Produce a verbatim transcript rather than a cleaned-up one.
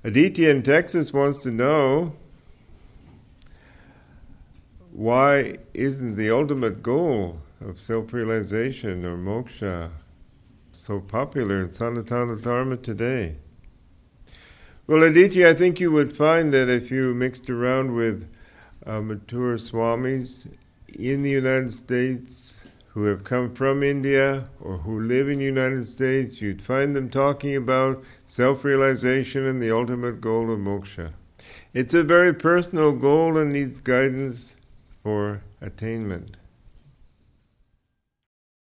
Aditya in Texas wants to know, why isn't the ultimate goal of self-realization or moksha so popular in Sanatana Dharma today? Well, Aditya, I think you would find that if you mixed around with uh, mature swamis in the United States who have come from India or who live in the United States, you'd find them talking about self-realization and the ultimate goal of moksha. It's a very personal goal and needs guidance for attainment.